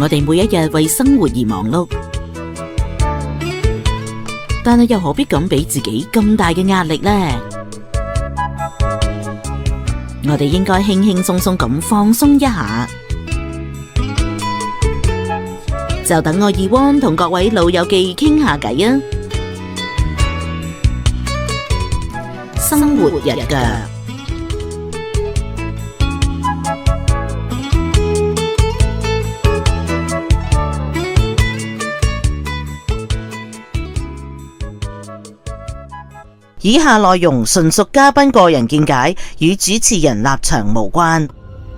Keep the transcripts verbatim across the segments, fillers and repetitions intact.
我哋每一日為生活而忙碌，但係又何必咁俾自己咁大嘅壓力呢？我哋應該輕輕鬆鬆咁放鬆一下。就等我二汪同各位老友記傾下偈啊！生活日腳。以下內容純屬嘉賓個人見解，與主持人立場無關。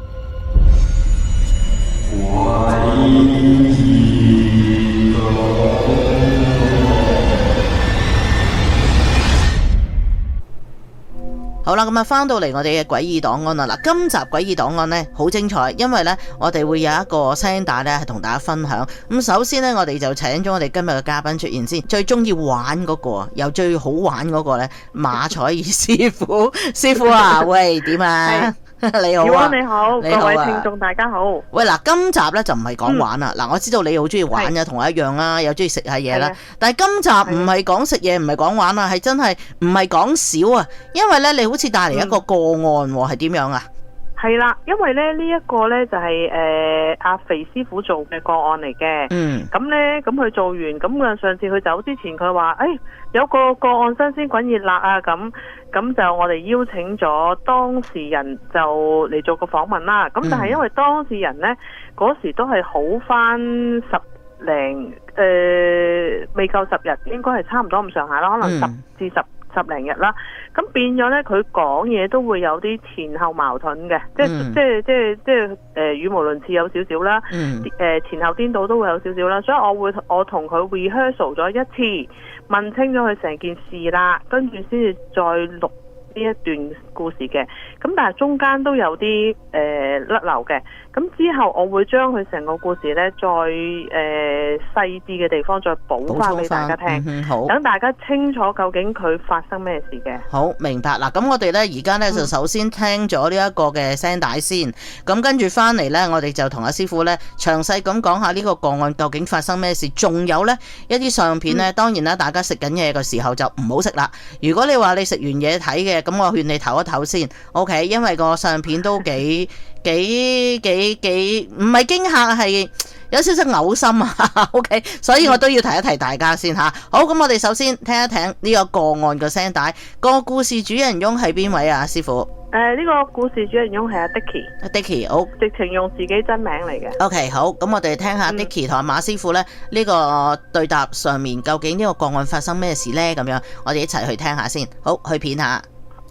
好啦，咁啊，翻到嚟我哋嘅詭異檔案啦。嗱，今集詭異檔案呢好精彩，因為呢，我哋會有一個聲帶呢係同大家分享。咁首先呢，我哋就請咗我哋今日嘅嘉賓出現先，最中意玩嗰、那個，又最好玩嗰個呢，馬彩兒師傅。師傅啊，喂，點啊？你好啊， 你好， 你好啊， 各位聽眾大家好。 喂，嗱，今集咧就唔係講玩啦。嗱、嗯，我知道你好中意玩嘅，同我一樣啦，又中意食下嘢啦。但係今集唔係講食嘢，唔係講玩啦，係真係唔係講少啊。因為咧，你好似帶嚟一個個案，係點樣啊？ 係啦，因為咧呢一個咧就係誒阿肥師傅做嘅個案嚟嘅。嗯。咁咧，咁佢做完，咁啊上次佢走之前，佢話誒有個個案新鮮滾熱辣啊，咁咁就我哋邀請咗當事人就嚟做個訪問啦。咁但係因為當事人咧嗰時都係好翻十零誒未夠十日，應該係差唔多咁上下啦，可能十至十。十零日啦，咁變咗咧，佢講嘢都會有啲前後矛盾嘅、嗯，即係即係即係即係誒語無倫次有少少啦，誒、嗯呃、前後顛倒都會有少少啦，所以我會我同佢 rehearsal 咗一次，問清咗佢成件事啦，跟住先至再錄呢一段故事嘅，咁但係中間都有啲誒甩漏嘅，咁之後我會將佢成個故事咧再誒、呃、細緻嘅地方再補翻俾大家聽，嗯、好，等大家清楚究竟佢發生咩事嘅。 好，明白啦。咁我哋咧而家咧就首先聽咗呢一個嘅聲帶先，咁跟住翻嚟咧，我哋就同阿師傅咧詳細咁講下呢個個案究竟發生咩事，仲有咧一啲相片咧、嗯，當然啦，大家食緊嘢嘅時候就唔好食啦。如果你話你食完嘢睇嘅，咁我勸你唞一唞先 ，OK， 因為個相片都幾幾幾幾唔係驚嚇，係有少少嘔心啊 ，OK， 所以我都要提一提大家先吓。好，咁我哋首先聽一聽呢個個案嘅聲帶，個故事主人翁係邊位啊，師傅？ 誒、呃，呢、這個故事主人翁係阿 Dicky， 阿 Dicky， 好， 直情用自己真名嚟嘅。 OK， 好，咁我哋聽下 Dicky 同阿馬師傅咧呢個對答上面究竟呢個個案發生咩事呢？咁樣，我哋一齊去聽下先。好，去片下。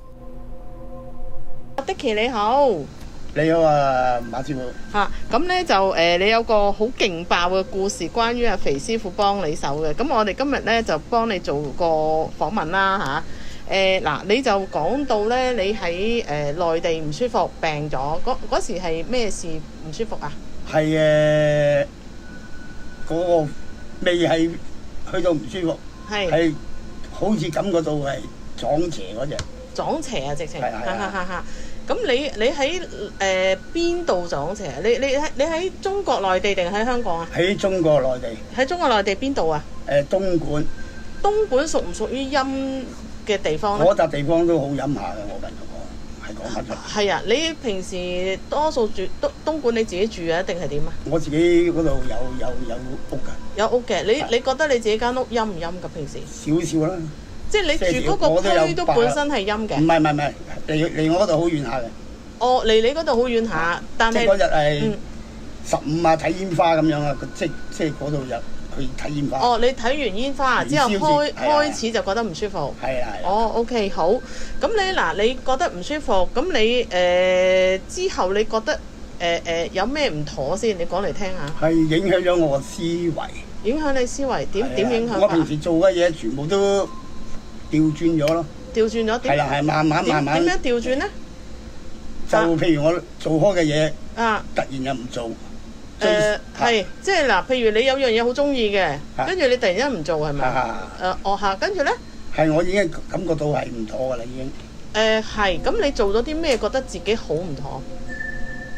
Dicky 你好， 你好啊，馬師傅。 吓，咁咧就誒、呃，你有個好勁爆嘅故事，關於阿肥師傅幫你手嘅。咁我哋今日咧就幫你做個訪問啦，吓、啊。誒、呃、嗱，你就講到咧，你喺誒內地唔舒服，病咗，嗰嗰時係咩事唔舒服啊？ 係誒，嗰、那個未係去到唔舒服，係係好似感覺到係撞邪嗰隻。撞邪啊！直情，哈哈哈哈！咁你你喺誒邊度撞邪啊？你你喺你喺中國內地定喺香港啊？ 喺中國內地。喺中國內地邊度啊？誒、 呃、東莞。 東莞屬唔屬於陰嘅地方咧？ 嗰笪地方都好陰下嘅，我跟佢講，係講緊。係啊！你平時多數住東東莞你自己住啊，定係點啊？ 我自己嗰度有有有屋㗎。有屋嘅，你你覺得你自己間屋陰唔陰㗎？平時？ 少少啦。 即係你住嗰個區都本身係陰嘅。 唔係唔係唔係，離離我嗰度好遠下嘅。 哦，離你嗰度好遠下，但係即係嗰日係十五啊，睇煙花咁樣啊，即即係嗰度入去睇煙花。 哦，你睇完煙花之後開開始就覺得唔舒服。 係啊係啊。 哦 ，OK 好。咁你嗱，你覺得唔舒服，咁你誒之後你覺得誒誒有咩唔妥先？你講嚟聽下。係影響咗我嘅思維。影響你思維點點影響？ 我平時做嘅嘢全部都調轉咗咯， 調轉咗， 係啦，係慢慢慢慢。 點樣調轉咧？ 就譬如我做開嘅嘢，啊，突然又唔做。誒、 呃，係、啊，即係嗱，譬如你有樣嘢好中意嘅，跟住你突然間唔做係咪？誒，哦嚇，跟住咧？係， 我已經感覺到係唔妥噶啦，已經。 誒係，咁你做咗啲咩覺得自己好唔妥？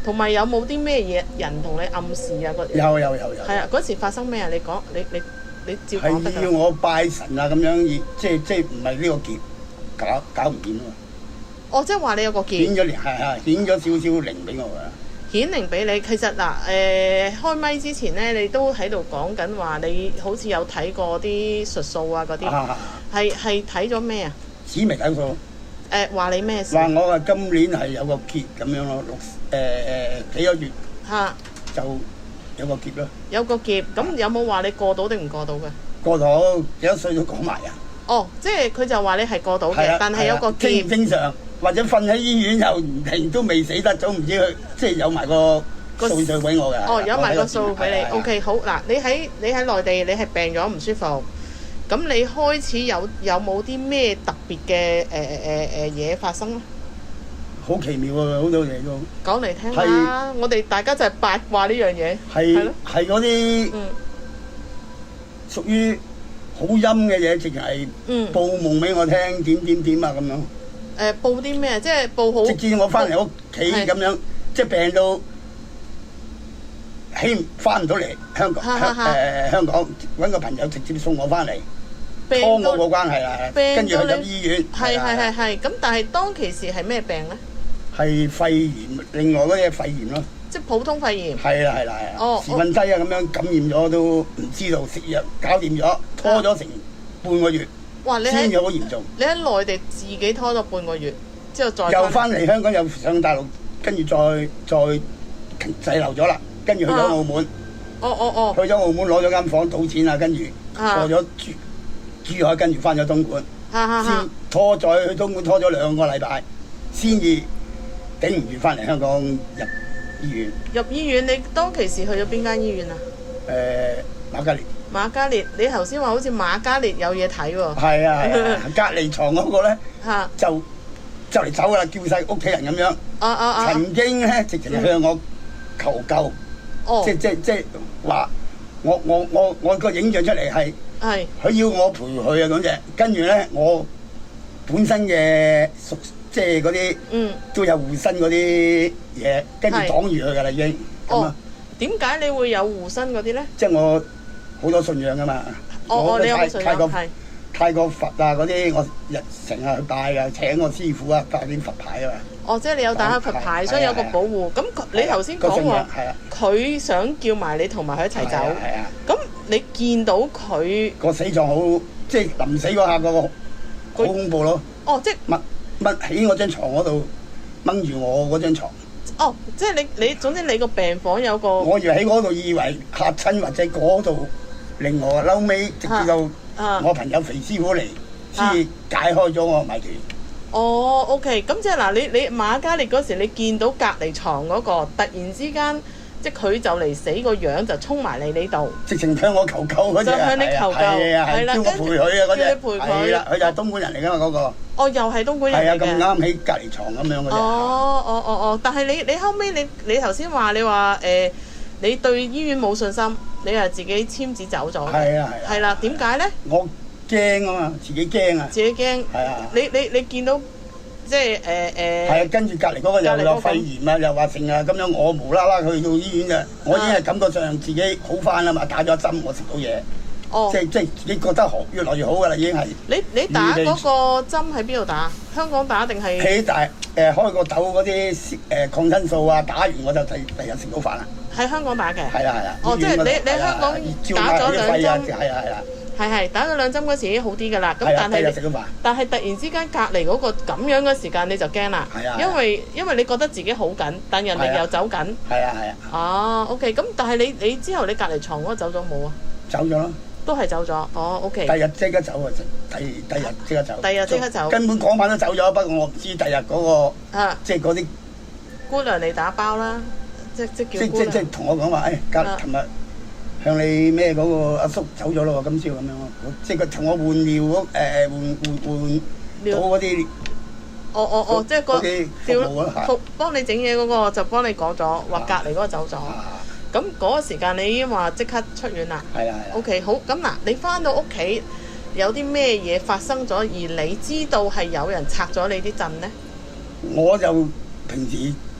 同埋有冇啲咩嘢人同你暗示啊？嗰有有有有。 係啊，嗰時發生咩啊？你講，你你你照講得㗎。 係要我拜神啊咁樣，即係即係唔係呢個劫搞搞唔掂啊嘛。 哦，即係話你有個劫。 顯咗靈係係顯咗少少靈俾我㗎。 顯靈俾你，其實嗱誒、呃、開咪之前咧，你都喺度講緊話，你好似有睇過啲術數啊嗰啲，係係睇咗咩啊？ 紫微斗數。 誒話你咩事？ 話我話今年係有個劫咁樣咯，六誒誒幾個月嚇就有個劫咯。 有個劫，咁有冇話你過到定唔過到嘅？ 過到幾多歲都講埋啊！ 哦，即係佢就話你係過到嘅，但係有個劫。 正唔正常？或者瞓喺醫院又唔停都未死得，總唔知佢即係有埋個數據俾我㗎。 哦，有埋個數俾你。O K， 好嗱，你喺你喺內地，你係病咗唔舒服，咁你開始有有冇啲咩特別嘅誒誒誒嘢發生咧？ 好奇妙啊！好多嘢都講嚟聽下，我哋大家就係八卦呢樣嘢。 係係嗰啲屬於好陰嘅嘢，直情係報夢俾我聽，點點點啊咁樣。 誒報啲咩？即係報好。直至我翻嚟屋企咁樣，即係病到起翻唔到嚟香港，誒香港揾個朋友直接送我翻嚟，拖我個關係啦，跟住去入醫院。 係係係係。咁但係當其時係咩病咧？ 係肺炎，另外嗰啲肺炎咯。 即係普通肺炎。 係啦係啦係啦。哦。時運低啊咁樣感染咗都唔知道，食藥搞掂咗，拖咗成半個月。 哇！你喺好嚴重， 你喺內地自己拖咗半個月，之後再又翻嚟香港，又上大陸，跟住再再滯留咗啦，跟住去咗澳門。 哦哦哦。 去咗澳門攞咗間房賭錢啊，跟住過咗珠珠海，跟住翻咗東莞。先拖再去東莞拖咗兩個禮拜，先至頂唔住翻嚟香港入醫院。 入醫院，你當其時去咗邊間醫院啊？ 誒，瑪嘉烈。 瑪嘉烈，你頭先話好似瑪嘉烈有嘢睇喎。 係啊係啊，隔離床嗰個咧就就嚟走啦，叫晒屋企人咁樣。 啊啊啊！ 曾經咧直情向我求救， 哦、 即即即話我我我我個影像出嚟係係佢要我陪佢啊咁啫。跟住咧我本身嘅屬即係嗰啲嗯都有護身嗰啲嘢，跟住擋住佢噶啦已經。 哦，點解你會有護身嗰啲咧？ 即係我。好多信仰噶嘛， 哦、我你有冇信仰？ 泰國泰國佛啊嗰啲，我日成日去拜啊，請個師傅啊，帶啲佛牌啊嘛。 哦，即係你有打開佛牌，所以有個保護。咁你頭先講話，佢想叫埋你同埋佢一齊走。係啊。咁你見到佢個死狀好，即係臨死嗰下個好恐怖咯。 哦，即係乜乜喺我張床嗰度掹住我嗰張牀。 哦，即係你你總之你個病房有個。我以為喺嗰度以為嚇親或者嗰度。另外，嬲尾直至到我朋友肥師傅嚟，先至解開咗我謎團。 哦 ，OK，咁即係嗱，你你瑪嘉烈嗰時，你見到隔離床嗰個突然之間，即係佢就嚟死個樣，就衝埋嚟呢度， 直情向我求救嗰隻， 就向你求救， 係啦，叫我陪佢啊嗰隻， 叫你陪佢， 係啦，佢就係東莞人嚟㗎嘛嗰個。 哦，又係東莞人嚟嘅。係啊， 咁啱喺隔離床咁樣嘅啫。 哦哦哦哦，但係你你後尾你你頭先話你話誒，你對醫院冇信心。你係自己簽紙走咗嘅， 係啊係啊， 係啦，點解咧？ 我驚啊嘛，自己驚啊， 自己驚，係啊！你你你見到即係誒誒， 係啊，跟住隔離嗰個又有肺炎啊，又話成啊咁樣，我無啦啦去到醫院嘅，我已經係感覺上自己好翻啦嘛，打咗針我食到嘢，哦，即係即係自己覺得好越來越好噶啦，已經係。 你你打嗰個針喺邊度打？香港打定係？ 喺大誒開個竇嗰啲誒抗生素啊，打完我就第第日食到飯啦。 喺香港打嘅， 係啦係啦。 哦，即係你你喺香港打咗兩針， 係啊係啦。 係係打咗兩針嗰時已經好啲㗎啦。咁但係但係突然之間隔離嗰個咁樣嘅時間你就驚啦。係啊。因為因為你覺得自己好緊，但人哋又走緊。係啊係啊。哦 ，OK，咁但係你你之後你隔離床嗰個走咗冇啊？走咗咯。都係走咗。哦 ，OK。第日即刻走啊！第第日即刻走。第日即刻走。根本嗰晚都走咗，不過我唔知第日嗰個啊，即係嗰啲姑娘嚟打包啦。即即叫即即即同我講話，誒，隔琴日向你咩嗰個阿叔走咗咯喎，今朝咁樣咯，即佢同我換尿嗰誒換換換到嗰啲，哦哦哦，即個調服幫你整嘢嗰個就幫你講咗，話隔離嗰個走咗，咁嗰個時間你已經話即刻出院啦。係啊係啊。O K 好，咁嗱，你翻到屋企有啲咩嘢發生咗，而你知道係有人拆咗你啲陣咧？我就平時。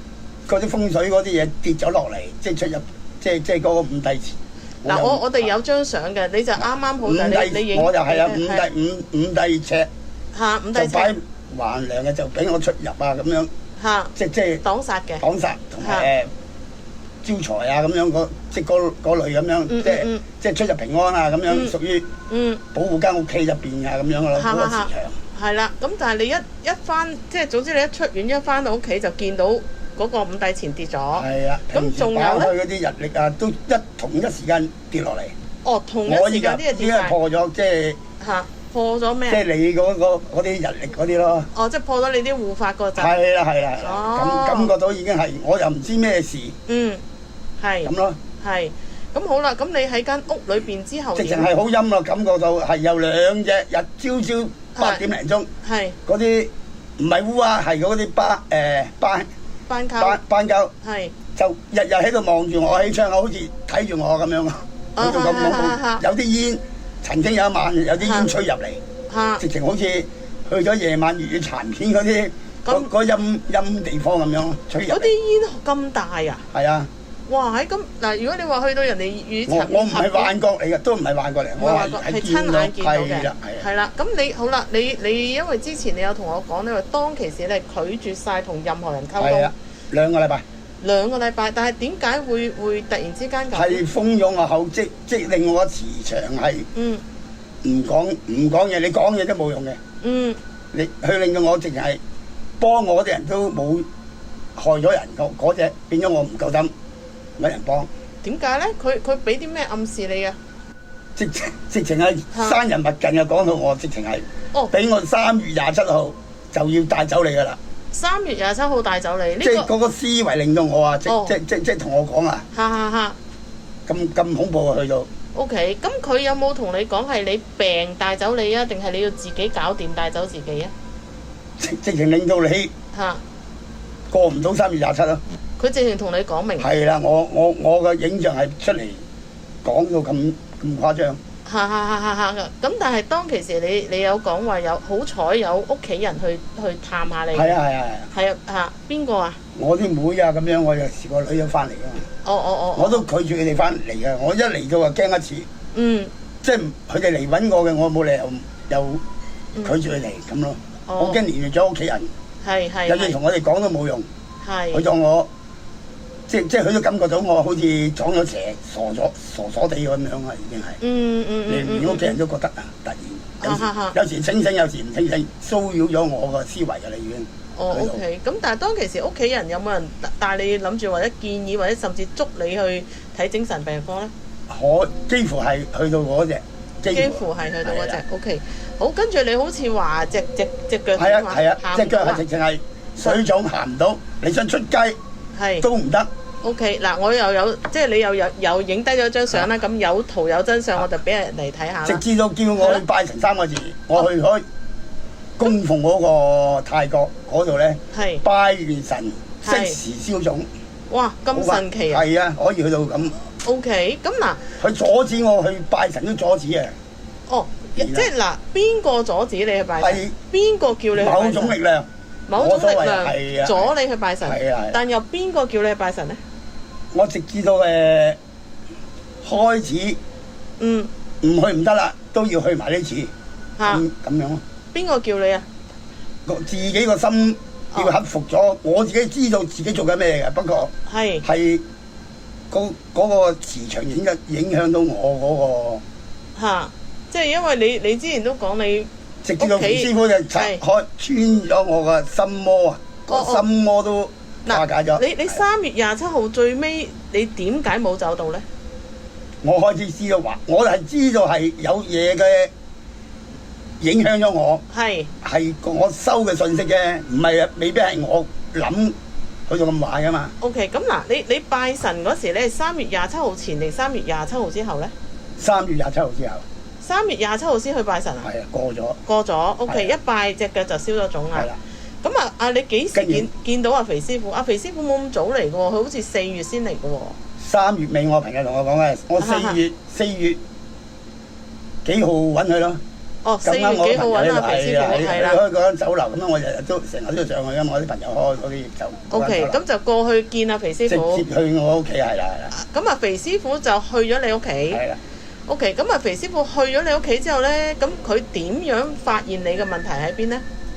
嗰啲風水嗰啲嘢跌咗落嚟，即係出入，即係即係嗰個五帝祠。 嗱，我我哋有張相嘅，你就啱啱好就你你影。 我就係啊，五帝五五帝尺。 嚇，五帝尺。 就擺橫梁嘅，就俾我出入啊咁樣。 嚇。即即係擋煞嘅。 擋煞同埋誒招財啊咁樣嗰即係嗰嗰類咁樣，即係即係出入平安啊咁樣，屬於保護間屋企入邊啊咁樣咯，嗰個磁場。 係啦，咁但係你一一翻，即係總之你一出院一翻到屋企就見到嗰個五帝錢跌咗。係啊，咁仲有咧？嗰啲日曆啊，都一同一時間跌落嚟。哦，同一時間啲嘢跌晒。我依家破咗，即係嚇破咗咩？即係你嗰個嗰啲日曆嗰啲咯。哦，即係破咗你啲護法個陣。係啦係啦，咁感覺到已經係，我又唔知咩事。嗯，係。咁咯。係。咁好啦，咁你喺間屋裏邊之後，直情係好陰咯，感覺到係有兩隻日朝朝八點零鐘，係嗰啲唔係烏鴉，係嗰啲斑誒斑斑鳩斑斑鳩，係就日日喺度望住我喺窗口，好似睇住我咁樣啊，喺度咁講，有啲煙，曾經有一晚有啲煙吹入嚟，直情好似去咗夜晚粵語殘片嗰啲嗰嗰陰陰地方咁樣吹入嚟。嗰啲煙咁大啊？係啊。哇！喺咁嗱，如果你話去到人哋與塵，我我唔係幻覺嚟嘅，都唔係幻覺嚟，我係係親眼見到嘅。係啦，係啦。咁你好啦，你你因為之前你有同我講，你話當其時你係拒絕晒同任何人溝通。係啊，兩個禮拜。兩個禮拜，但係點解會會突然之間咁？係蜂擁我口，即即令我磁場係嗯唔講唔講嘢，你講嘢都冇用嘅。嗯，你去令到我淨係幫我啲人都冇害咗人，嗰嗰隻變咗我唔夠膽。揾人幫點解咧？佢佢俾啲咩暗示你啊？直情直情係生人勿近啊！講到我直情係哦，俾我三月廿七號就要帶走你噶啦！三月廿七號帶走你，呢、這個、即係嗰個思維令到我啊！即、哦、即即即同我講啊！哈哈哈！咁咁恐怖啊！去到 OK，咁佢有冇同你講係你病帶走你啊？定係你要自己搞掂帶走自己啊？直直情令到你嚇過唔到三月廿七咯！佢直情同你講明係啦，我我我嘅影像係出嚟講到咁咁誇張。嚇嚇嚇嚇嚇！咁但係當其時你你有講話有好彩有屋企人去去探下你。係啊係啊係啊！係啊嚇，邊個啊？我啲妹啊咁樣，我有時個女友翻嚟㗎嘛。哦哦哦！我都拒絕佢哋翻嚟嘅，我一嚟到就驚一次。嗯。即係佢哋嚟揾我嘅，我冇理由又拒絕佢哋咁咯。我驚連累咗屋企人。係係。有嘢同我哋講都冇用。係。佢當我。即即係佢都感覺到我好似撞咗邪，傻咗傻傻地咁樣啊，已經係。嗯嗯嗯連屋企人都覺得啊，突然有時、啊、有時清醒，有時唔清醒，騷擾咗我個思維㗎啦，已經。哦 ，OK。咁但係當其時屋企人有冇人帶你諗住或者建議或者甚至捉你去睇精神病科咧？我幾乎係去到嗰隻。幾乎係去到嗰隻。OK。好，跟住你好似話隻隻隻腳係啊係啊，隻腳係直情係水腫行唔到，你想出街係都唔得。O K， 嗱，我又有即係你又有又影低咗張相啦，咁有圖有真相，我就俾人嚟睇下啦。直至到叫我去拜神三個字，我去開供奉嗰個泰國嗰度咧，拜完神即時消腫。哇，咁神奇啊！係啊，可以去到咁。O K，咁嗱，佢阻止我去拜神都阻止啊。哦，即係嗱，邊個阻止你去拜神？邊個叫你去拜神？某種力量，某種力量阻你去拜神。係啊，但又邊個叫你去拜神咧？我直至到誒開始，嗯，唔去唔得啦，都要去埋呢次，嚇咁樣咯。邊個叫你啊？個自己個心要克服咗，我自己知道自己做緊咩嘅，不過係係嗰嗰個磁場影嘅影響到我嗰個嚇，即係因為你你之前都講你直至到吳師傅就拆開穿咗我個心魔啊，個心魔都。嗱，你你三月廿七號最尾，你點解冇走到咧？我開始知道話，我係知道係有嘢嘅影響咗我，係係我收嘅信息嘅，唔係未必係我諗去到咁壞噶嘛。OK，咁嗱，你你拜神嗰時咧，三月廿七號前定三月廿七號之後咧？三月廿七號之後。三月廿七號先去拜神啊？係啊，過咗。過咗 ，OK， 一拜隻腳就燒咗腫啦。係啦。咁啊！啊，你幾時見見到阿肥師傅？阿肥師傅冇咁早嚟嘅喎，佢好似四月先嚟嘅喎。三月尾我朋友同我講嘅，我四月四月幾號揾佢咯？ 哦，四月幾號揾阿肥師傅係啦。 開嗰間酒樓咁樣，我日日都成日都上去㗎嘛，我啲朋友開嗰啲酒。 O K， 咁就過去見阿肥師傅。 直接去我屋企係啦係啦。 咁啊，肥師傅就去咗你屋企。 係啦。 O K， 咁啊，肥師傅去咗你屋企之後咧，咁佢點樣發現你嘅問題喺邊咧？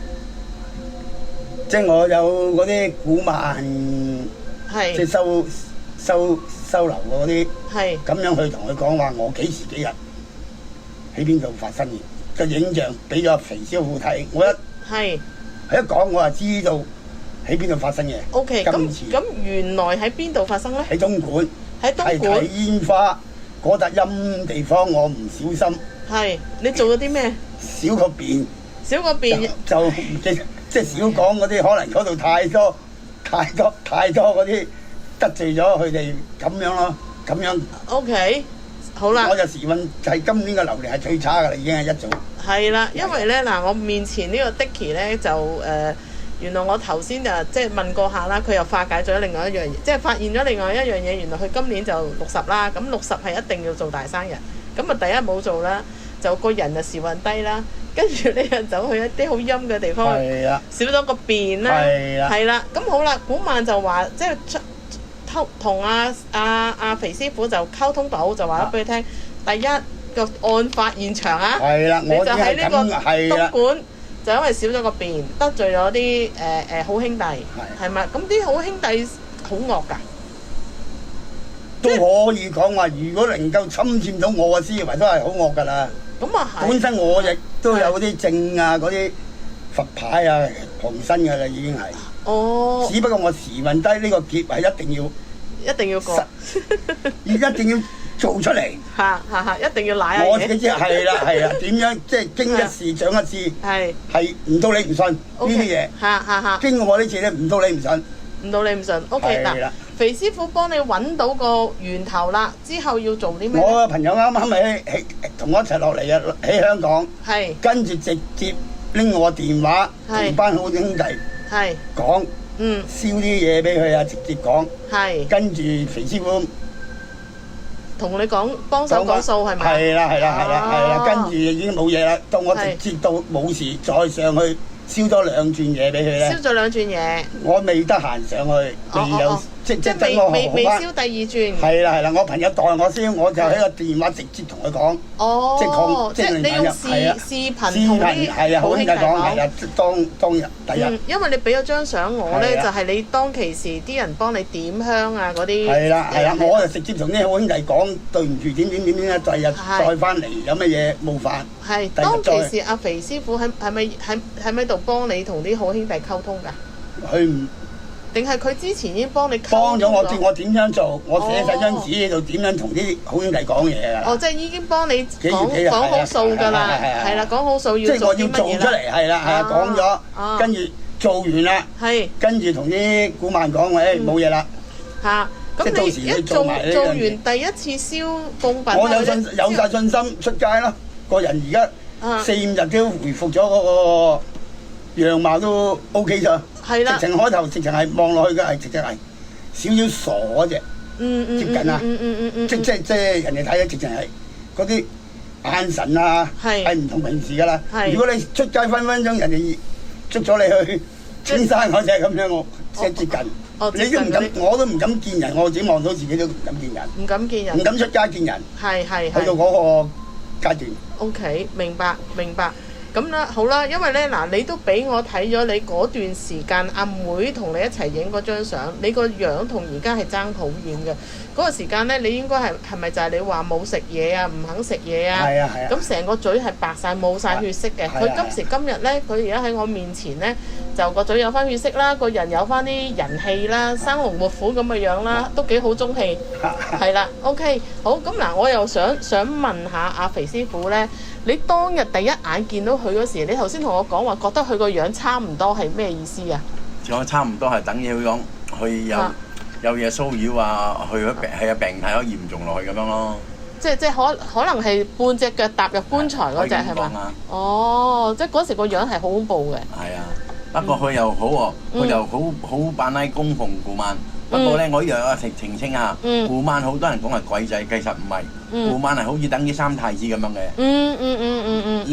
即係我有嗰啲古曼，即係收收收留嗰啲，咁樣去同佢講話，我幾時幾日喺邊度發生嘅個影像俾咗肥師傅睇，我一係佢一講我就知道喺邊度發生嘅。 O K， 咁咁原來喺邊度發生咧？ 喺東莞， 喺東莞睇煙花嗰笪陰地方，我唔小心。 係你做咗啲咩？ 小個便， 小個便就唔記。即係少講嗰啲，可能嗰度太多、太多、太多嗰啲得罪咗佢哋咁樣咯，咁樣。 O K， 好啦。我就時運就係今年嘅流年係最差㗎啦，已經係一早。 係啦，因為咧嗱，我面前呢個 Dicky 咧就誒、呃，原來我頭先就即係問過下啦，佢又化解咗另外一樣嘢，即係發現咗另外一樣嘢，原來佢今年就六十啦，咁六十係一定要做大生日，咁啊第一冇做啦，就個人就時運低啦。跟住你又走去一啲好陰嘅地方，少咗個便啦，係啦。咁好啦，古曼就話即係出同阿阿阿肥師傅就溝通到，就話咗俾佢聽。第一個案發現場啊，你就喺呢個東莞，就因為少咗個便，得罪咗啲誒誒好兄弟，係咪？咁啲好兄弟好惡㗎， 都可以講話，如果能夠侵佔到我嘅思維，都係好惡㗎啦。 咁啊係。 本身我亦都有啲正啊，嗰啲佛牌啊，旁身㗎啦，已經係。哦。只不過我時運低，呢個劫係一定要， 一定要過， 一定要做出嚟。 嚇嚇嚇！一定要賴下我自己知係啦係啦，點樣即係經一事長一智，係係唔到你唔信呢啲嘢。嚇嚇嚇！經過我呢次咧，唔到你唔信。 唔到你唔信。O K 嗱。肥師傅幫你揾到個源頭啦，之後要做啲咩？ 我個朋友啱啱咪喺同我一齊落嚟啊，喺香港，跟住直接拎我電話同班好兄弟講，嗯，燒啲嘢俾佢啊，直接講，跟住肥師傅同你講幫手講數係咪？ 係啦係啦係啦係啦，跟住已經冇嘢啦，到我直接到冇事再上去燒多兩轉嘢俾佢咧。 燒咗兩轉嘢。我未得閒上去，未有。即即未未未燒第二轉。 係啦係啦，我朋友代我燒，我就喺個電話直接同佢講。 哦。 即講即你用視視頻同啲好兄弟講。 係啊，當當日第日。 因為你俾咗張相我咧，就係你當其時啲人幫你點香啊嗰啲。 係啦係啦，我就直接同啲好兄弟講對唔住點點點點咧，第日再翻嚟有乜嘢冒犯。 係。當其時阿肥師傅喺係咪喺喺咪度幫你同啲好兄弟溝通㗎？ 佢唔。 定係佢之前已經幫你幫咗我，我點樣做？我寫晒張紙喺度，點樣同啲好兄弟講嘢啊？ 哦，即係已經幫你講講好數㗎啦，係啦，講好數要做啲乜嘢啦？即係我要做出嚟，係啦，係啊，講咗，跟住做完啦，係，跟住同啲古曼講，喂，冇嘢啦。嚇，咁你一做做完第一次燒供品，我有信有曬信心出街咯。個人而家四五日都回復咗嗰個樣貌都 OK 咗。係啦，直情開頭直情係望落去嘅係直情係少少傻嗰隻，嗯嗯，接近啊，嗯嗯嗯嗯，即即即人哋睇咧直情係嗰啲眼神啊，係唔同平時噶啦。如果你出街分分鐘人哋捉咗你去青山嗰隻咁樣，我即係接近，你都唔敢，我都唔敢見人，我自己望到自己都唔敢見人，唔敢見人，唔敢出街見人，係係去到嗰個階段。OK，明白明白。咁啦，好啦，因為咧嗱，你都俾我睇咗你嗰段時間，阿妹同你一齊影嗰張相，你個樣同而家係爭好遠嘅。嗰、那個時間咧，你應該係係咪就係你話冇食嘢啊，唔肯食嘢啊？係啊係啊。咁成個嘴係白晒，冇晒血色嘅。佢、啊、今時今日咧，佢而家喺我面前咧，就個嘴有翻血色啦，個人有翻啲人氣啦，生龍活虎咁嘅樣啦，都幾好中氣。係啦，OK，好咁嗱，我又想想問下阿肥師傅咧。你當日第一眼見到佢嗰時，你頭先同我講話覺得佢個樣差唔多係咩意思啊？講差唔多係等於佢講佢有、啊、有嘢騷擾啊，佢個病係有病態有嚴重落去咁樣咯。即係即係可可能係半隻腳踏入棺材嗰隻係嘛？哦，即係嗰時個樣係好恐怖嘅。係啊，不過佢又好喎，佢、嗯、又好好扮拉供奉古曼。不過咧，我呢樣啊澄澄清下，古曼好多人講係鬼仔，其實唔係。古曼係好似等於三太子咁樣嘅。嗯嗯嗯嗯嗯。你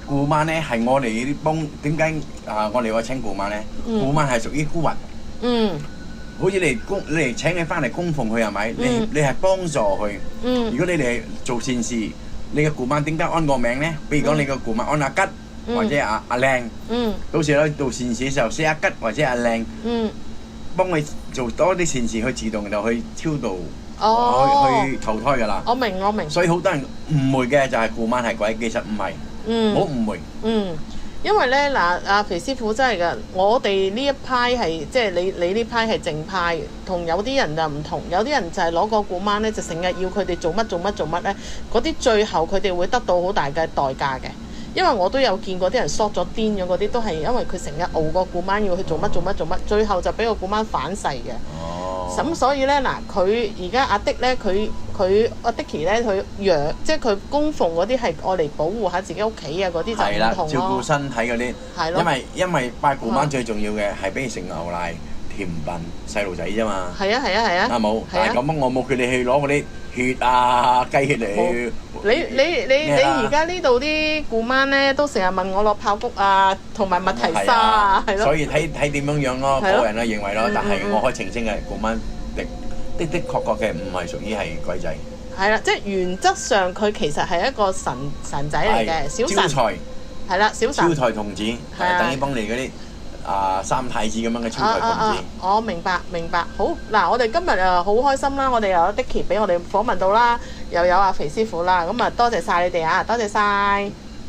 姑媽咧係我哋幫點解啊？我哋話請姑媽咧，姑媽係屬於孤魂。嗯。好似你供你嚟請你翻嚟供奉佢係咪？你你係幫助佢。嗯。如果你哋做善事，你嘅姑媽點解安個名咧？比如講你個姑媽安阿吉或者阿阿靚。嗯。到時咧做善事嘅時候寫阿吉或者阿靚。嗯。幫佢做多啲善事，去自動就去超度。哦。去去投胎㗎啦。我明我明。所以好多人誤會嘅就係姑媽係鬼，其實唔係。嗯，唔好誤會。嗯，因為咧嗱，阿肥師傅真係噶，我哋呢一派係即係你你呢派係正派，同有啲人就唔同，有啲人就係攞個姑媽咧，就成日要佢哋做乜做乜做乜咧，嗰啲最後佢哋會得到好大嘅代價嘅。因為我都有見過啲人縮咗癲咗嗰啲，都係因為佢成日熬個姑媽要去做乜做乜做乜，最後就俾個姑媽反噬嘅。哦。咁所以咧嗱，佢而家阿的咧，佢佢阿 Dicky 咧，佢養即係佢供奉嗰啲係愛嚟保護下自己屋企啊，嗰啲就唔同咯。照顧身體嗰啲。係咯。因為因為拜姑媽最重要嘅係俾佢食牛奶、甜品、細路仔啫嘛。係啊係啊係啊。啊冇，但係咁我冇叫你去攞嗰啲血啊雞血嚟。你你你你而家呢度啲姑媽咧，都成日問我攞炮谷啊，同埋麥提沙啊，係咯。所以睇睇點樣樣咯，個人嘅認為咯。但係我可以澄清嘅，姑媽的的的確確嘅唔係屬於係鬼仔。係啦，即係原則上佢其實係一個神神仔嚟嘅，小神。招財。係啦，小神。招財童子係等於幫你嗰啲啊三太子咁樣嘅招財童子。我明白明白。好嗱，我哋今日啊好開心啦，我哋又有 Dicky 俾我哋訪問到啦。又有阿肥師傅啦，咁啊多謝晒你哋啊，多謝晒。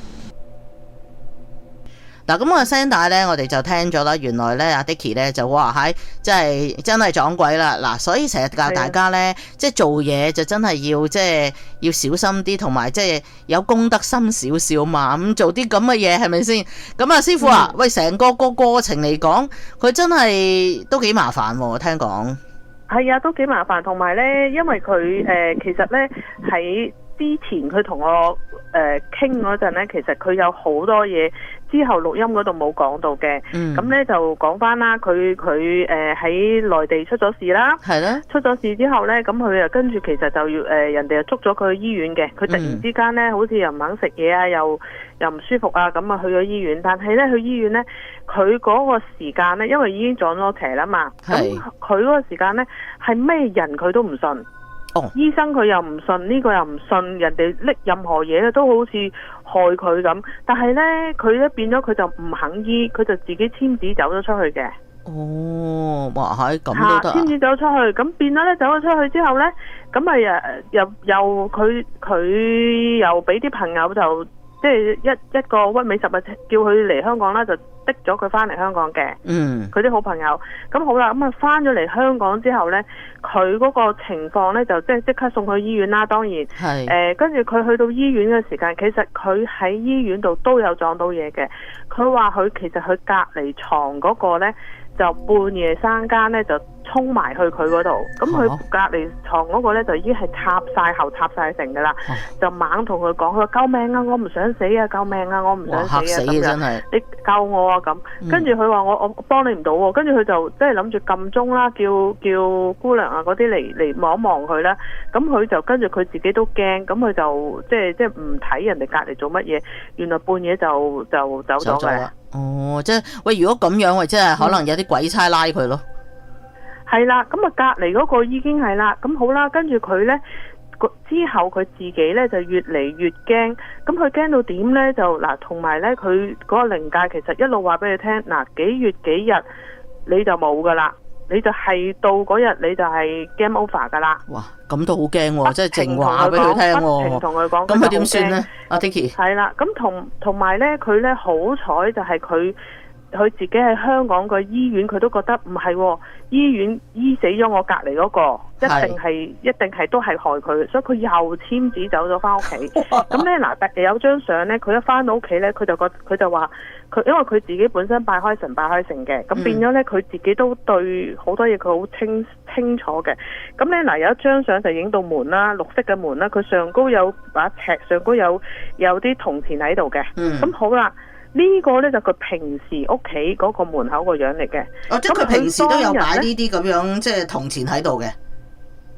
嗱，咁個聲帶咧，我哋就聽咗啦。原來咧，阿 Dicky 咧就話喺，即係真係撞鬼啦。嗱，所以成日教大家咧，即係做嘢就真係要即係要小心啲，同埋即係有公德心少少嘛。咁做啲咁嘅嘢係咪先？咁啊，師傅啊，嗯、喂，成個個過程嚟講，佢真係都幾麻煩喎，聽講。係啊，都幾麻煩，同埋咧，因為佢誒、呃，其實咧喺之前佢同我誒傾嗰陣咧，其實佢有好多嘢之後錄音嗰度冇講到嘅。嗯。咁咧就講翻啦，佢佢誒喺內地出咗事啦。係啦。出咗事之後咧，咁佢又跟住其實就要誒、呃、人哋又捉咗佢去醫院嘅。佢突然之間咧，好似又唔肯食嘢啊，又又唔舒服啊，咁啊去咗醫院。但係咧去醫院咧，佢嗰個時間咧，因為已經撞咗邪啦嘛。咁佢嗰個時間咧係咩人佢都唔信。哦、醫生佢又唔信，呢、這個又唔信，人哋拎任何嘢咧都好似害佢咁。但係咧，佢咧變咗佢就唔肯醫，佢就自己簽紙走咗出去嘅。哦，哇，係咁都得。簽紙走出去，咁變咗咧走咗出去之後咧，咁咪誒又又佢佢又俾啲朋友就即係一一個屈美十啊，叫佢嚟香港啦，就逼咗佢翻嚟香港嘅。嗯，佢啲好朋友。咁好啦，咁啊翻咗嚟香港之後咧，佢嗰個情況咧就即係即刻送去醫院啦。當然係誒，跟住佢去到醫院嘅時間，其實佢喺醫院度都有撞到嘢嘅。佢話佢其實佢隔離床嗰個咧，就半夜三更咧就衝埋去佢嗰度，咁佢隔離床嗰個咧就已經係插晒喉插晒成噶啦，就猛同佢講，佢話救命啊，我唔想死啊，救命啊，我唔想死啊，咁樣你救我啊咁。跟住佢話我我幫你唔到喎，跟住佢就即係諗住撳鐘啦，叫叫姑娘啊嗰啲嚟嚟望一望佢啦。咁佢就跟住佢自己都驚，咁佢就即係即係唔睇人哋隔離做乜嘢，原來半夜就就走咗嘅。哦，即係喂，如果咁樣，喂，即係可能有啲鬼差拉佢咯。係啦，咁啊隔離嗰個已經係啦，咁好啦，跟住佢呢，之後佢自己呢就越嚟越驚，咁佢驚到點呢？就嗱，同埋呢，佢嗰個靈界其實一路話俾你聽，嗱幾月幾日你就冇噶啦，你就係到嗰日你就係 game over 噶啦。哇，咁都好驚喎，即係淨話俾佢聽喎。不停同佢講，咁佢點算呢？阿 Dicky 係啦，咁同同埋呢，佢呢好彩就係佢。佢自己喺香港個醫院，佢都覺得唔係喎，醫院醫死咗我隔離嗰個，一定係一定係都係害佢，所以佢又簽紙走咗翻屋企。咁咧嗱，有張相咧，佢一翻到屋企咧，佢就覺佢就話佢，因為佢自己本身拜開神拜開神嘅，咁變咗咧佢自己都對好多嘢佢好清清楚嘅。咁咧嗱，有一張相就影到門啦，綠色嘅門啦，佢上高有把尺，上高有有啲銅錢喺度嘅。嗯，咁好啦。呢個呢，就佢平時屋企嗰個門口個樣嚟嘅。哦，即係佢平時都有擺呢啲咁樣即係銅錢喺度嘅。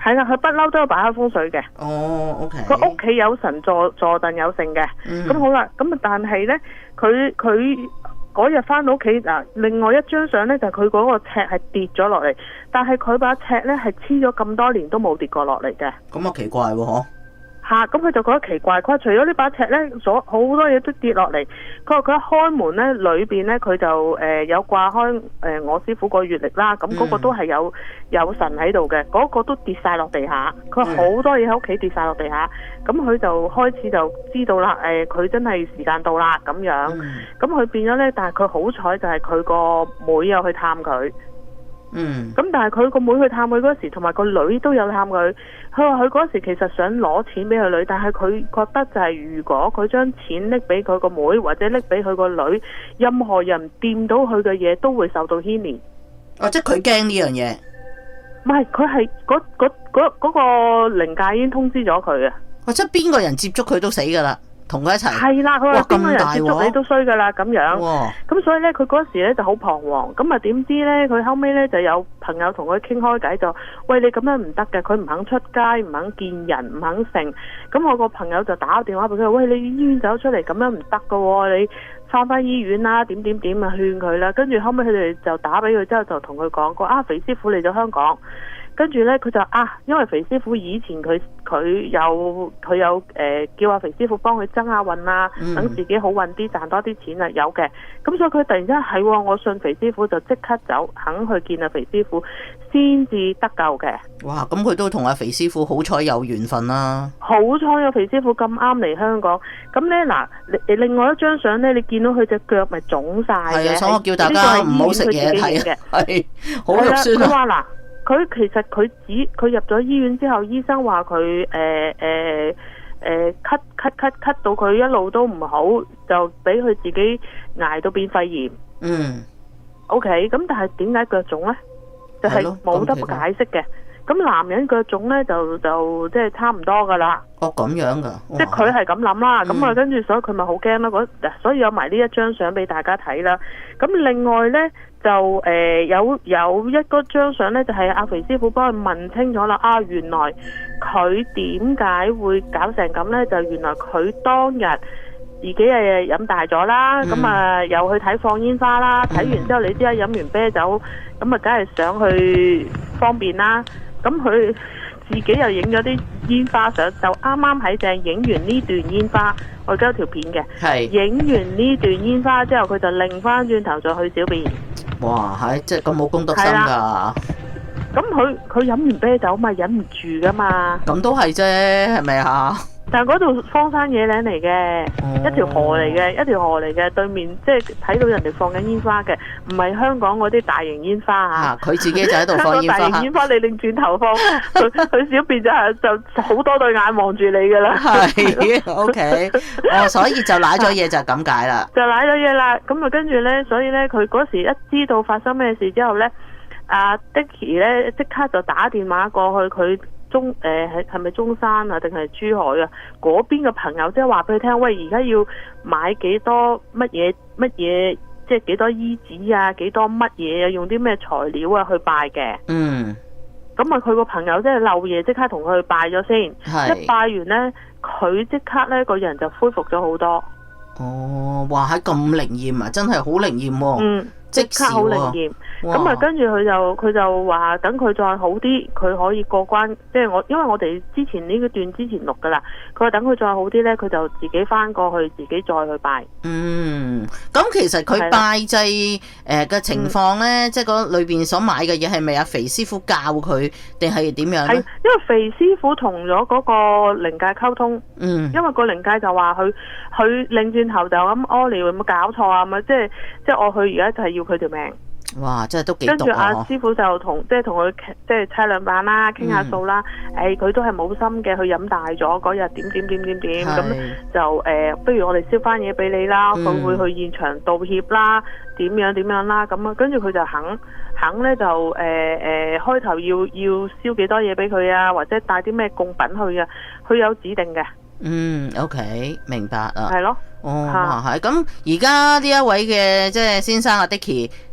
係啦，佢不嬲都有擺開風水嘅。 哦 ，OK。 佢屋企有神坐坐凳有剩嘅。咁、嗯、好啦，咁啊但係咧，佢佢嗰日翻到屋企嗱，另外一張相咧就佢、是、嗰個尺係跌咗落嚟，但係佢把尺咧係黐咗咁多年都冇跌過落嚟嘅。 咁啊奇怪喎，嗬？ 吓，咁佢就覺得奇怪，佢話除咗呢把尺咧，所好多嘢都跌落嚟。佢話佢一開門咧，裏邊咧佢就誒、呃、有掛開誒、呃、我師傅個月曆啦，咁嗰個都係有有神喺度嘅，嗰、那個都跌晒落地下。佢話好多嘢喺屋企跌晒落地下，咁佢就開始就知道啦，誒、呃、佢真係時間到啦咁樣。咁佢變咗咧，但係佢好彩就係佢個妹有去探佢。 嗯， 咁但係佢個妹去探佢嗰時，同埋個女都有探佢。佢話佢嗰時其實想攞錢俾佢女，但係佢覺得就係如果佢將錢拎俾佢個妹，或者拎俾佢個女，任何人掂到佢嘅嘢都會受到牽連。 哦，即係佢驚呢樣嘢。 唔係，佢係嗰嗰嗰嗰個靈界已經通知咗佢啊。 或者邊個人接觸佢都死噶啦。同佢一齊係啦，佢話邊個人接觸你都衰噶啦咁樣。 哇！ 咁所以咧，佢嗰時咧就好彷徨。咁啊，點知咧，佢後尾咧就有朋友同佢傾開偈，就喂，你咁樣唔得嘅，佢唔肯出街，唔肯見人，唔肯成。咁我個朋友就打電話俾佢，喂，你醫院走出嚟咁樣唔得噶喎，你翻返醫院啦，點點點啊，勸佢啦。跟住後尾佢哋就打俾佢之後，就同佢講過啊，肥師傅嚟咗香港。跟住咧，佢就啊，因為肥師傅以前佢佢有佢有誒、呃、叫阿肥師傅幫佢增下運啊，等、嗯、自己好運啲，賺多啲錢啊，有嘅。咁所以佢突然之間係喎，我信肥師傅就即刻走，肯去見阿肥師傅，先至得救嘅。 哇！咁佢都同阿肥師傅好彩有緣分啦。 好彩有肥師傅咁啱嚟香港。咁咧嗱，另外一張相咧，你見到佢隻腳咪腫晒嘅。 係啊，所以我叫大家唔好食嘢睇嘅，係好肉酸啊。 佢話嗱。佢其實佢只佢入咗醫院之後，醫生話佢誒誒誒咳咳咳咳到佢一路都唔好，就俾佢自己捱到變肺炎。 嗯。O K， 咁但係點解腳腫咧？就係、是、冇得解釋嘅。咁男人腳腫咧就就即係差唔多噶啦。 哦，咁樣噶。 即係佢係咁諗啦。咁啊，跟住所以佢咪好驚啦。所以有埋呢一張相俾大家睇啦。咁另外咧。就誒、呃、有有一個張相咧，就係、是、阿肥師傅幫佢問清楚啦。啊，原來佢點解會搞成咁咧？就原來佢當日自己誒飲大咗啦，咁、嗯、啊又去睇放煙花啦。睇、嗯、完之後，你知啦，飲完啤酒咁啊，梗係想去方便啦。咁佢自己又影咗啲煙花相，就啱啱喺正影完呢段煙花，我而家有條片嘅。係影完呢段煙花之後，佢就擰翻轉頭再去小便。 哇，係即係咁冇公德心噶。 咁佢佢飲完啤酒咪忍唔住噶嘛。 咁都係啫，係咪啊？ 但係嗰度荒山野嶺嚟嘅，一條河嚟嘅，一條河嚟嘅，對面即係睇到人哋放緊煙花嘅，唔係香港嗰啲大型煙花啊。佢自己就喺度放煙花。大型煙花你擰轉頭放，佢佢小便就係就好多對眼望住你噶啦。係 ，O K，哦，所以就瀨咗嘢就咁解啦。 就瀨咗嘢啦，咁啊跟住咧，所以咧佢嗰時一知道發生咩事之後咧，阿 Dicky 咧即刻就打電話過去佢。中誒係係咪中山啊定係珠海啊？嗰邊嘅朋友即係話俾佢聽，喂，而家要買幾多乜嘢乜嘢，即係幾多衣紙啊，幾多乜嘢啊，用啲咩材料啊去拜嘅。嗯。咁啊，佢個朋友即係漏夜即刻同佢去拜咗先。係。一拜完呢，佢即刻呢個人就恢復咗好多。 哦，哇！係咁靈驗啊，真係好靈驗喎。嗯。 即刻好靈驗，咁啊跟住佢就佢就話等佢再好啲，佢可以過關。即係我因為我哋之前呢個段之前錄噶啦，佢話等佢再好啲呢，佢就自己翻過去，自己再去拜。 嗯，咁其實佢拜祭誒嘅情況呢，嗯、即係嗰裏邊所買嘅嘢係咪阿肥師傅教佢，定係點樣呢？係因為肥師傅同咗嗰個靈界溝通，嗯，因為個靈界就話佢佢擰轉頭就咁屙尿，有冇搞錯啊？咪即係即係我去而家就係要佢條命。 哇！真係都幾毒啊！ 跟住阿師傅就同即係同佢即係猜兩板啦，傾下數啦。誒、嗯，佢、哎、都係冇心嘅，佢飲大咗嗰日點點點點點咁就誒、呃，不如我哋燒翻嘢俾你啦。佢、嗯、會去現場道歉啦，點樣點樣啦。咁啊，跟住佢就肯肯咧就誒誒、呃、開頭要要燒幾多嘢俾佢啊，或者帶啲咩貢品去啊，佢有指定嘅。 嗯 ，OK， 明白啊。 係咯。 哦，係咁而家呢一位嘅即係先生阿 Dicky，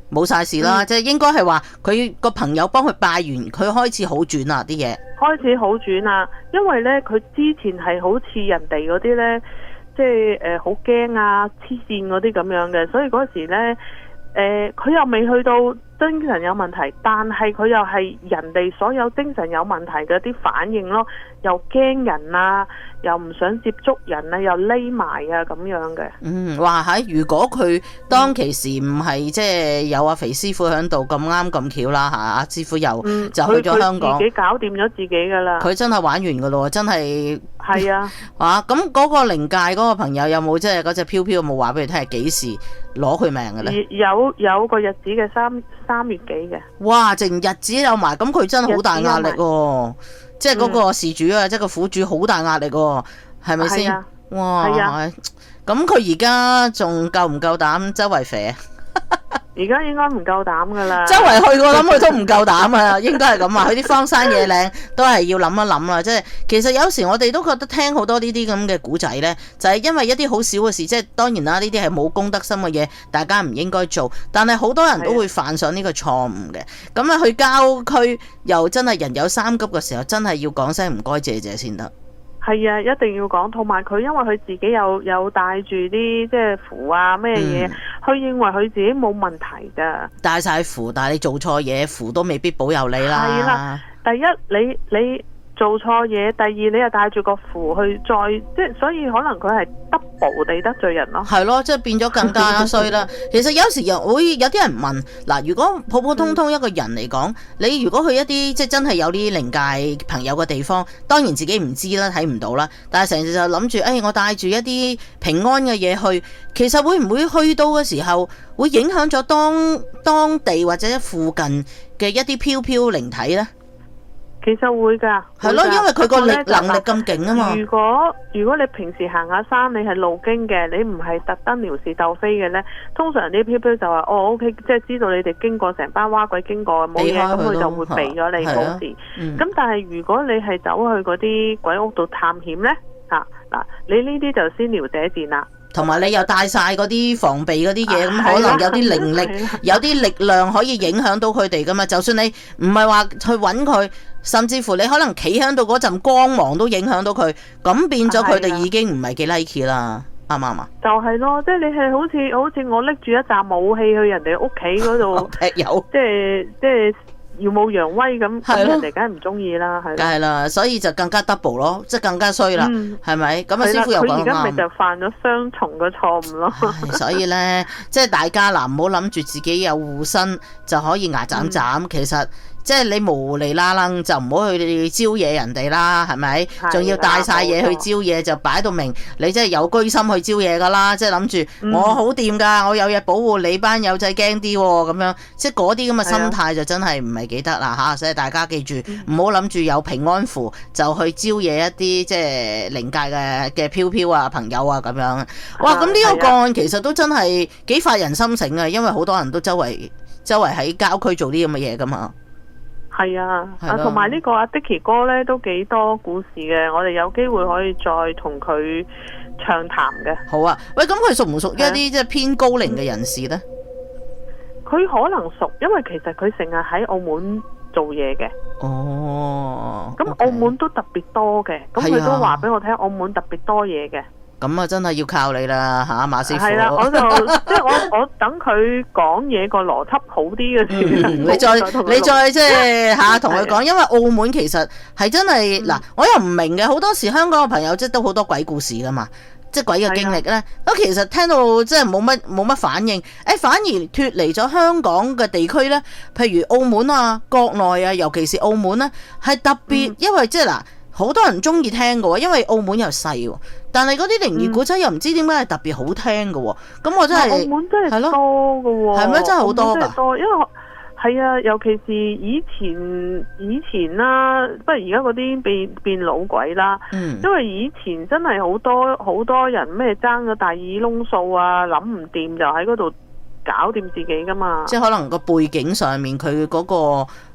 冇晒事啦，嗯、即係應該係話佢個朋友幫佢拜完，佢開始好轉啦啲嘢， 開始好轉啦，因為咧佢之前係好似人哋嗰啲咧，即係誒好驚啊黐線嗰啲咁樣嘅，所以嗰時咧誒佢又未去到精神有問題，但係佢又係人哋所有精神有問題嘅啲反應咯，又驚人啊，又唔想接觸人啊，又匿埋啊咁樣嘅。 嗯，哇喺如果佢當其時唔係即係有阿肥師傅喺度咁啱咁巧啦嚇，阿師傅又就去咗香港， 佢自己搞掂咗自己噶啦。 佢真係玩完噶咯，真係。 係啊。 哇！咁嗰個靈界嗰個朋友有冇即係嗰隻飄飄有冇話俾你聽係幾時攞佢命嘅咧？ 有有個日子嘅三三月幾嘅。 哇！淨日子有埋，咁佢真係好大壓力喎。即係嗰個事主啊，嗯、即係個苦主好大壓力喎，係咪先？ 啊、 哇！ 係啊。 咁佢而家仲夠唔夠膽周圍肥啊？ 而家應該唔夠膽噶啦， 周圍去我諗佢都唔夠膽啊，應該係咁啊，去啲荒山野嶺都係要諗一諗啦。即係其實有時我哋都覺得聽好多呢啲咁嘅古仔呢，就係因為一啲好少嘅事，即係當然啦，呢啲係冇公德心嘅嘢，大家唔應該做。但係好多人都會犯上呢個錯誤嘅。咁啊，去郊區又真係人有三急嘅時候，真係要講聲唔該謝謝先得。 係啊，一定要講，同埋佢因為佢自己有有帶住啲即係符啊咩嘢，佢、嗯、認為佢自己冇問題噶。帶晒符，但係你做錯嘢，符都未必保佑你啦。 係啦，第一你你做錯嘢，第二你又帶住個符去再即係，所以可能佢係 double 地得罪人咯。 係咯，即係變咗更加衰啦。其實有時又會有啲人問嗱，如果普普通通一個人嚟講，嗯、你如果去一啲即係真係有啲靈界朋友嘅地方，當然自己唔知啦，睇唔到啦，但係成日就諗住，誒、哎、我帶住一啲平安嘅嘢去，其實會唔會去到嘅時候會影響咗當當地或者附近嘅一啲飄飄靈體呢？ 其實會㗎， 係咯，因為佢個力能力咁勁啊嘛。 如果如果你平時行下山，你係路經嘅，你唔係特登撩事鬥非嘅呢，通常啲飄飄就話哦 OK，即係知道你哋經過成班蛙鬼經過冇嘢，咁佢就會避咗你冇事。咁、嗯、但係如果你係走去嗰啲鬼屋度探險呢，啊嗱，你呢啲就先撩者賤啦。 同埋你又帶晒嗰啲防備嗰啲嘢，咁、啊、可能有啲靈力，有啲力量可以影響到佢哋噶嘛。就算你唔係話去揾佢，甚至乎你可能企喺度嗰陣光芒都影響到佢，咁變咗佢哋已經唔係幾 like 啦，啱唔啱啊？ 就係咯，即係你係好似好似我拎住一紮武器去人哋屋企嗰度， 有即係即係。耀武揚威咁，咁人哋梗係唔中意啦，係。梗係啦，所以就更加 double 咯，即係更加衰啦，係咪、嗯？咁啊，師傅又講啱。佢而家咪就犯咗雙重嘅錯誤咯。 所以咧，即係大家嗱，唔好諗住自己有護身就可以牙斬斬，嗯、其實。即係你無厘啦楞就唔好去招惹人哋啦，係咪？仲要帶晒嘢去招惹，就擺到明你真係有居心去招惹噶啦，即係諗住我好掂噶，我有嘢保護你班友仔驚啲咁樣，即係嗰啲咁嘅心態就真係唔係幾得啦吓，所以大家記住唔好諗住有平安符就去招惹一啲即係靈界嘅嘅飄飄啊朋友啊咁樣。哇！咁呢個個案其實都真係幾發人心醒啊，因為好多人都周圍周圍喺郊區做啲咁嘅嘢噶嘛。 係啊，啊同埋呢個阿 Dicky 哥咧都幾多故事嘅，我哋有機會可以再同佢暢談嘅。 好啊，喂，咁佢屬唔屬於一啲即係偏高齡嘅人士咧？ 佢可能屬，因為其實佢成日喺澳門做嘢嘅。 哦， 咁澳門都特別多嘅，咁佢都話俾我聽，澳門特別多嘢嘅。 咁啊，真係要靠你啦嚇，馬師傅。 係啦，我就即係我我等佢講嘢個邏輯好啲嘅時候， 你再你再即係嚇同佢講，因為澳門其實係真係嗱，我又唔明嘅，好多時香港嘅朋友即係都好多鬼故事噶嘛，即係鬼嘅經歷咧。咁其實聽到即係冇乜冇乜反應，誒反而脫離咗香港嘅地區咧，譬如澳門啊、國內啊，尤其是澳門咧，係特別，因為即係嗱。好多人中意聽嘅喎，因為澳門又細喎，但係嗰啲靈異古仔又唔知點解係特別好聽嘅喎。咁我真係澳門真係多嘅喎， 係咩？真係好多㗎。 多，因為係啊，尤其是以前以前啦，不過而家嗰啲變變老鬼啦。嗯。因為以前真係好多好多人咩爭咗大耳窿數啊，諗唔掂就喺嗰度搞掂自己㗎嘛。 即係可能個背景上面佢嗰個。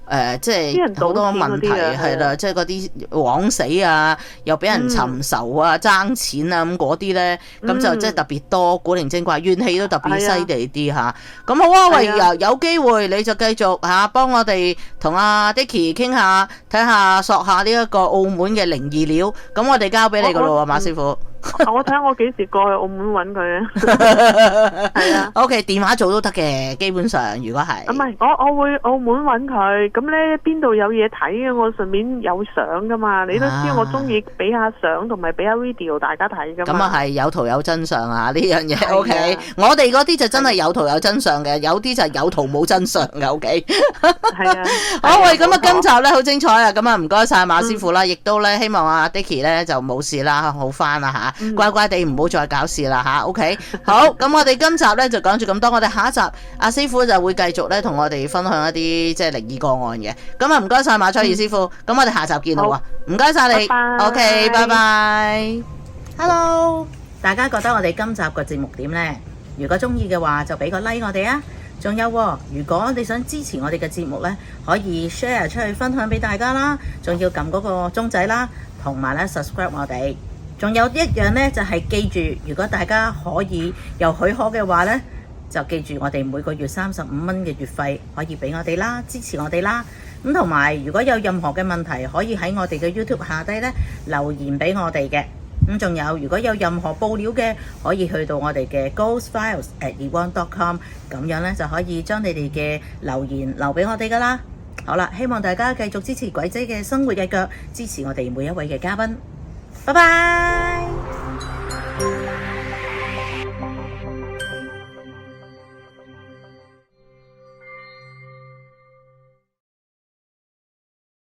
呃、即係好多問題係啦，即係嗰啲枉死啊，又俾人尋仇啊、嗯、爭錢啊咁嗰啲咧，咁就即係特別多，古靈精怪，怨氣都特別犀利啲嚇。咁好啊，喂，有有機會你就繼續嚇幫我哋同阿 Dicky 傾下，睇下索下呢一個澳門嘅靈異料。咁我哋交俾你噶咯喎，馬師傅。 我睇下我幾時過去澳門揾佢啊？係啊。 O K， 電話做都得嘅，基本上如果係。 唔係，我我會澳門揾佢。咁咧邊度有嘢睇嘅？我順便有相噶嘛。你都知我中意俾下相同埋俾下 video 大家睇噶嘛。咁啊係有圖有真相啊！呢樣嘢 O K。我哋嗰啲就真係有圖有真相嘅，有啲就係有圖冇真相嘅。O K。係啊。好喂，咁啊今集咧好精彩啊！咁啊唔該晒馬師傅啦，亦都咧希望阿 Dicky 咧就冇事啦，好翻啦吓。乖乖地唔好再搞事啦吓 ，OK， 好，咁我哋今集咧就講住咁多，我哋下一集阿師傅就會繼續咧同我哋分享一啲即係靈異個案嘅，咁啊唔該晒馬翠怡師傅，咁、嗯、我哋下集見好啊，唔該晒你 ，OK， 拜拜 ，Hello， 大家覺得我哋今集個節目點呢？如果中意嘅話就俾個 like 我哋啊，仲有如果你想支持我哋嘅節目呢，可以 share 出去分享俾大家啦，仲要撳嗰個鐘仔啦，同埋咧 subscribe 我哋。仲有一樣呢，就係記住，如果大家可以有許可嘅話呢，就記住我哋每個月三十五蚊嘅月費可以俾我哋啦，支持我哋啦。咁同埋如果有任何嘅問題，可以喺我哋嘅 YouTube 下低呢留言俾我哋嘅。咁仲有如果有任何報料嘅，可以去到我哋嘅 ghost files at e one dot com， 咁樣呢，就可以將你哋嘅留言留俾我哋噶啦。好啦，希望大家繼續支持鬼仔嘅生活日腳，支持我哋每一位嘅嘉賓。拜拜。